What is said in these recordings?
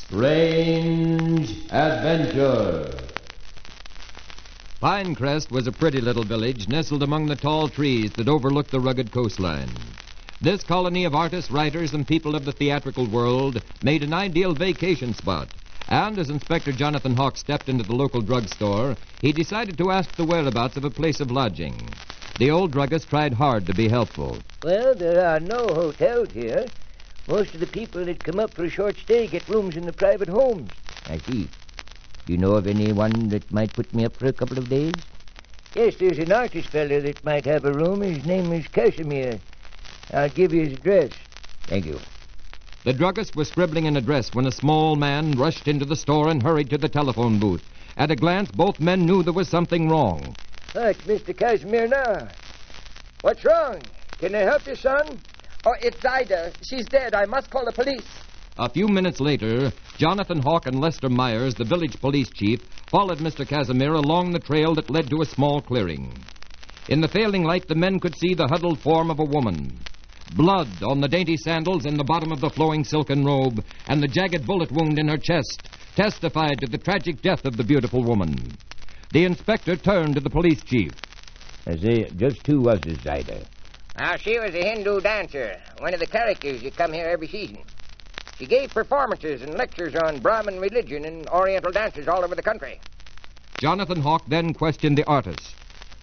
Strange Adventure. Pinecrest was a pretty little village nestled among the tall trees that overlooked the rugged coastline. This colony of artists, writers, and people of the theatrical world made an ideal vacation spot. And as Inspector Jonathan Hawk stepped into the local drugstore, he decided to ask the whereabouts of a place of lodging. The old druggist tried hard to be helpful. Well, there are no hotels here. Most of the people that come up for a short stay get rooms in the private homes. I see. Do you know of anyone that might put me up for a couple of days? Yes, there's an artist fellow that might have a room. His name is Casimir. I'll give you his address. Thank you. The druggist was scribbling an address when a small man rushed into the store and hurried to the telephone booth. At a glance, both men knew there was something wrong. Oh, it's Mr. Casimir now. What's wrong? Can I help you, son? Oh, it's Ida. She's dead. I must call the police. A few minutes later, Jonathan Hawk and Lester Myers, the village police chief, followed Mr. Casimir along the trail that led to a small clearing. In the failing light, the men could see the huddled form of a woman. Blood on the dainty sandals in the bottom of the flowing silken robe, and the jagged bullet wound in her chest testified to the tragic death of the beautiful woman. The inspector turned to the police chief. I say, just who was this Ida? Now, she was a Hindu dancer, one of the characters that come here every season. She gave performances and lectures on Brahmin religion and Oriental dances all over the country. Jonathan Hawk then questioned the artist.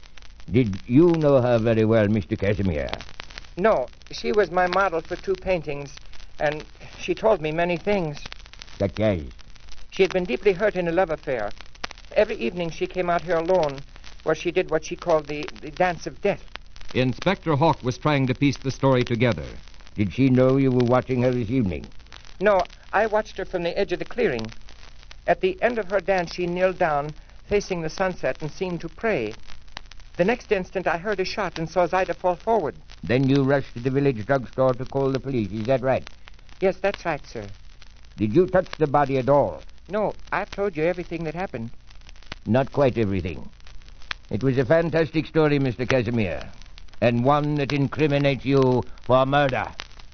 Did you know her very well, Mr. Casimir? No, she was my model for 2 paintings, and she told me many things. Such as? She had been deeply hurt in a love affair. Every evening she came out here alone, where she did what she called the dance of death. Inspector Hawk was trying to piece the story together. Did she know you were watching her this evening? No, I watched her from the edge of the clearing. At the end of her dance, she kneeled down, facing the sunset, and seemed to pray. The next instant, I heard a shot and saw Ida fall forward. Then you rushed to the village drugstore to call the police. Is that right? Yes, that's right, sir. Did you touch the body at all? No, I've told you everything that happened. Not quite everything. It was a fantastic story, Mr. Casimir, and one that incriminates you for murder.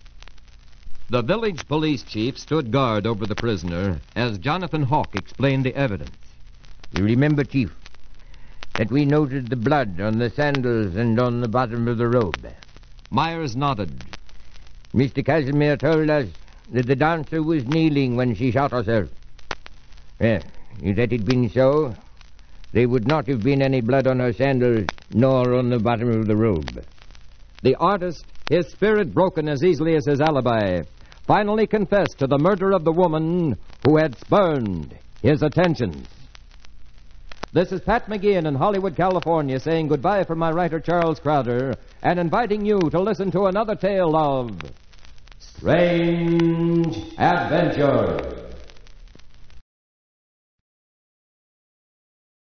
The village police chief stood guard over the prisoner as Jonathan Hawk explained the evidence. You remember, Chief, that we noted the blood on the sandals and on the bottom of the robe? Myers nodded. Mr. Casimir told us that the dancer was kneeling when she shot herself. If that had been so, there would not have been any blood on her sandals nor on the bottom of the robe. The artist, his spirit broken as easily as his alibi, finally confessed to the murder of the woman who had spurned his attentions. This is Pat McGeehan in Hollywood, California, saying goodbye from my writer Charles Crowder and inviting you to listen to another tale of Strange Adventure.